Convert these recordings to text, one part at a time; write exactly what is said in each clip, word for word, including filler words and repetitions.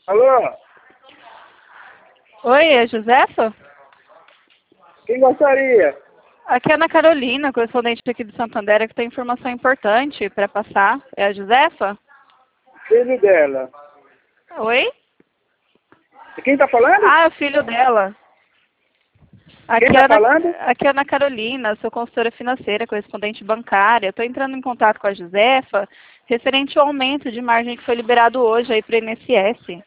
Alô? Oi, é Josefa? Quem gostaria? Aqui é Ana Carolina, correspondente aqui do Santander, que tem informação importante para passar. É a Josefa? Filho dela. Oi? E quem tá falando? Ah, é o filho dela. Quem Aqui é, tá Ana, falando? aqui é Ana Carolina, sou consultora financeira, correspondente bancária. Estou entrando em contato com a Josefa referente ao aumento de margem que foi liberado hoje aí para o I N S S.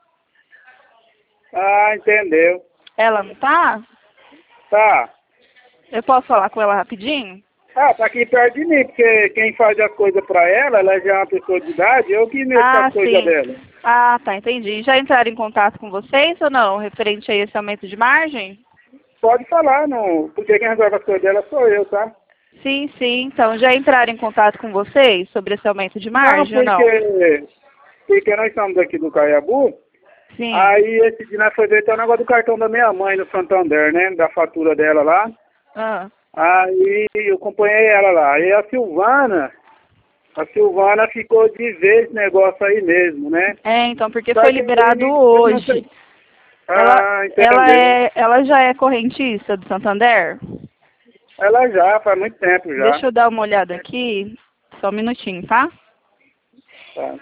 Ah, entendeu. Ela não tá? Tá. Eu posso falar com ela rapidinho? Ah, tá aqui perto de mim, porque quem faz as coisas pra ela, ela já é uma pessoa de idade, eu que mexo com Ah, as coisas sim. dela. Ah, tá, entendi. Já entraram em contato com vocês ou não, referente a esse aumento de margem? Pode falar, não, porque quem resolve as coisas dela sou eu, tá? Sim, sim. Então, já entraram em contato com vocês sobre esse aumento de Não, margem ou não? porque, porque nós estamos aqui do Caiabu, Sim. aí esse dia nós foi ver até o negócio do cartão da minha mãe no Santander, né? Da fatura dela lá. Ah, Aí eu acompanhei ela lá. E a Silvana, a Silvana ficou de ver esse negócio aí mesmo, né? é, então, porque Só foi que liberado aí, eu não sei. hoje. Ela, Ah, ela, entendeu. é, ela já é correntista do Santander? Ela já, faz muito tempo já. Deixa eu dar uma olhada aqui. Só um minutinho, tá? Tá.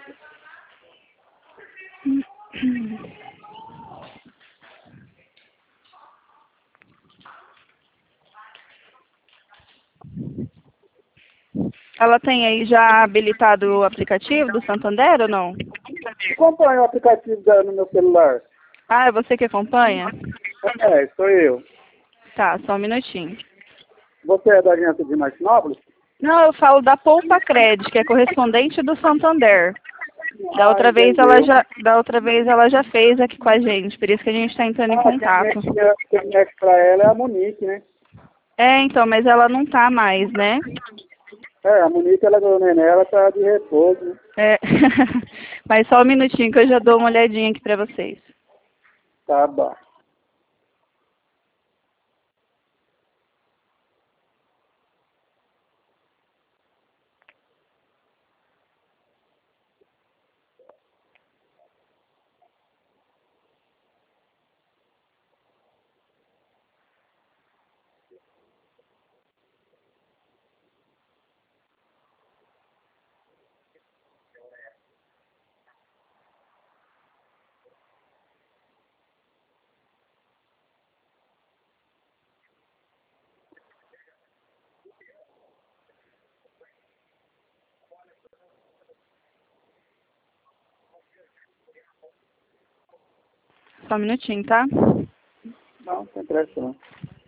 Ela tem aí já habilitado o aplicativo do Santander ou não? Acompanha o aplicativo da, no meu celular. Ah, é você que acompanha? É, sou eu. Tá, só um minutinho. Você é da agência de Martinópolis? Não, eu falo da Poupa Cred, que é correspondente do Santander. Da Ah, outra vez ela entendeu. já, da outra vez ela já fez aqui com a gente, por isso que a gente está entrando em Ah, quem contato. mexe, quem mexe pra ela é a Monique, né? É, então, mas ela não tá mais, né? É, a Monique, ela ganhou neném, ela tá de repouso, né? É. Mas só um minutinho que eu já dou uma olhadinha aqui pra vocês. Tá bom. Só um minutinho, tá? Não, sem pressa não.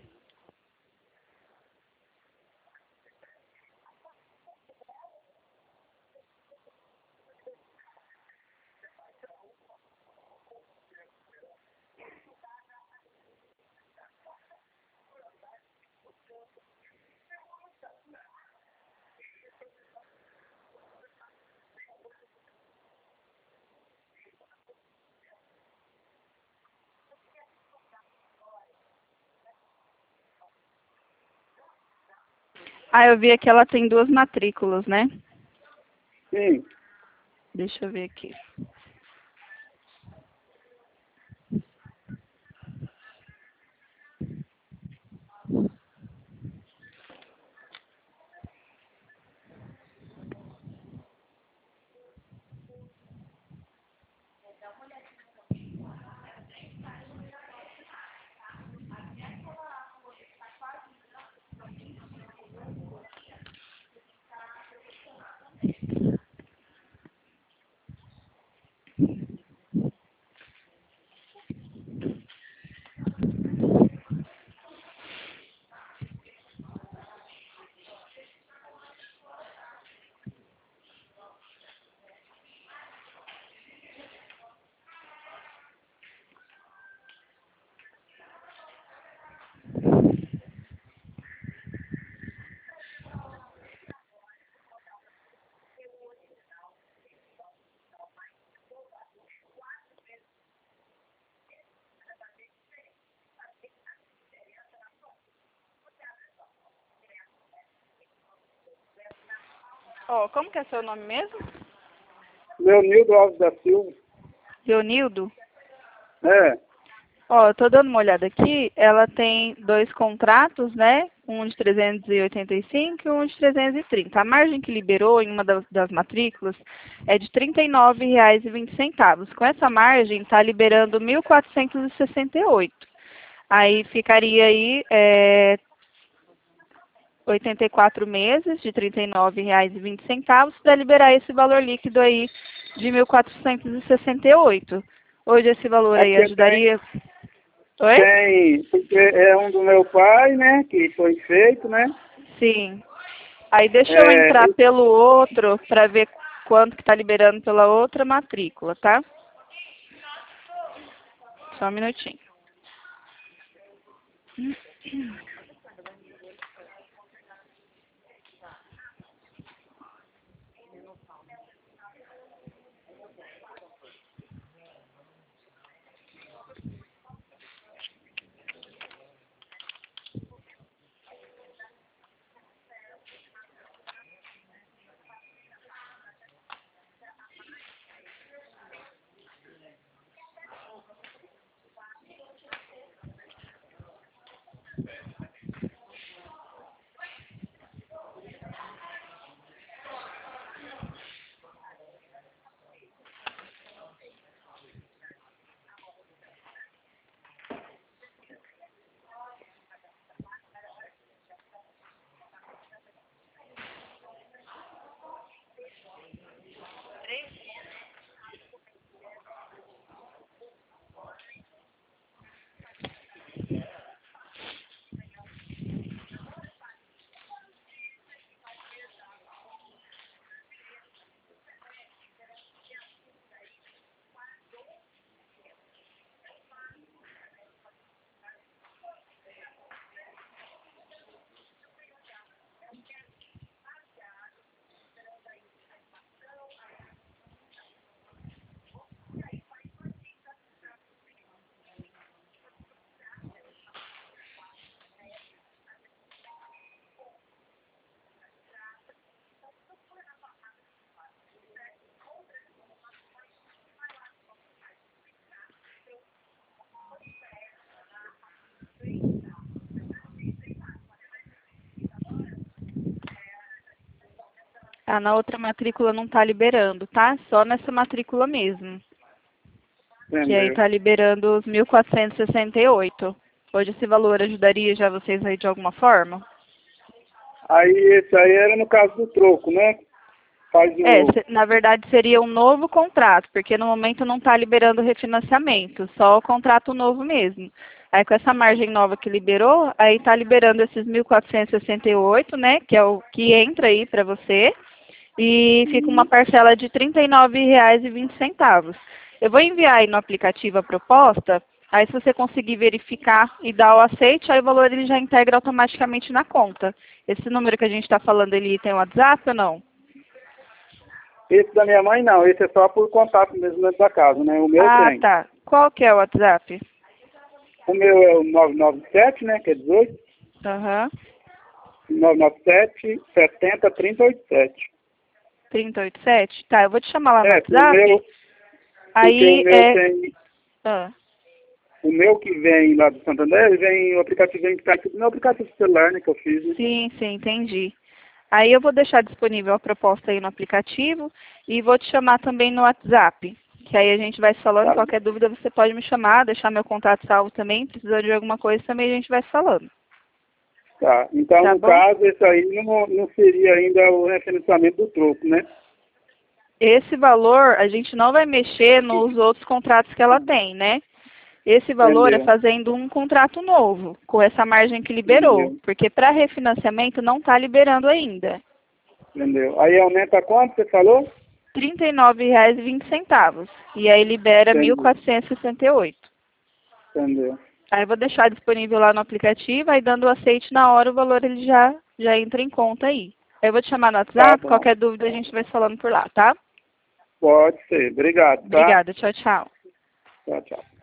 Ah, eu vi aqui ela tem duas matrículas, né? Sim. Deixa eu ver aqui. Ó, como que é seu nome mesmo? Leonildo Alves da Silva. Leonildo? É. Ó, eu tô dando uma olhada aqui, ela tem dois contratos, né? Um de trezentos e oitenta e cinco e um de trezentos e trinta. A margem que liberou em uma das, das matrículas é de trinta e nove reais e vinte centavos. Com essa margem, está liberando mil quatrocentos e sessenta e oito. Aí ficaria aí é, oitenta e quatro meses de trinta e nove reais e vinte centavos para liberar esse valor líquido aí de mil quatrocentos e sessenta e oito. Hoje esse valor É aí porque ajudaria... Oi? Tem, porque é um do meu pai, né, que foi feito, né? Sim. Aí deixa eu É, entrar pelo outro para ver quanto que está liberando pela outra matrícula, tá? Só um minutinho. Ah, na outra matrícula não está liberando, tá? Só nessa matrícula mesmo. Que aí entendeu? está liberando os mil quatrocentos e sessenta e oito. Hoje esse valor ajudaria já vocês aí de alguma forma? Aí esse aí era no caso do troco, né? Faz É, o... se- na verdade seria um novo contrato, porque no momento não está liberando refinanciamento, só o contrato novo mesmo. Aí com essa margem nova que liberou, aí está liberando esses mil quatrocentos e sessenta e oito, né, que é o que entra aí para você, e fica uma Uhum. parcela de trinta e nove reais e vinte centavos. Eu vou enviar aí no aplicativo a proposta, aí se você conseguir verificar e dar o aceite, aí o valor ele já integra automaticamente na conta. Esse número que a gente está falando, ele tem WhatsApp ou não? Esse da minha mãe não, esse é só por contato mesmo dentro da casa, né? O meu Ah, tem. tá. Qual que é o WhatsApp? O meu é o nove nove sete, né, que é dezoito, Aham. nove nove sete, setenta, trinta e oitenta e sete. trinta e oito sete? Tá, eu vou te chamar lá no É, o meu, WhatsApp. porque o Aí meu é... tem... Ah, O meu que vem lá do Santander, ele vem, o aplicativo vem que tá aqui no meu aplicativo celular, né, que eu fiz, né? sim, sim, entendi. Aí eu vou deixar disponível a proposta aí no aplicativo e vou te chamar também no WhatsApp. Que aí a gente vai se falando, Tá, qualquer dúvida você pode me chamar, deixar meu contato salvo também, precisando de alguma coisa também a gente vai se falando. tá. Então, Tá no bom? caso, esse aí não, não seria ainda o refinanciamento do troco, né? Esse valor a gente não vai mexer nos outros contratos que ela tem, né? Esse valor é Entendeu? fazendo um contrato novo, com essa margem que liberou, Entendeu? porque para refinanciamento não está liberando ainda. Entendeu? Aí aumenta quanto você falou? trinta e nove reais e vinte centavos. E aí libera mil Entendeu? quatrocentos e sessenta e oito. Entendeu? Aí eu vou deixar disponível lá no aplicativo, aí dando o aceite na hora, o valor ele já, já entra em conta aí. Aí eu vou te chamar no Tá WhatsApp, bom. qualquer dúvida a gente vai se falando por lá, tá? Pode ser. Obrigado, tá? Obrigada, tchau, tchau. Tchau, tchau.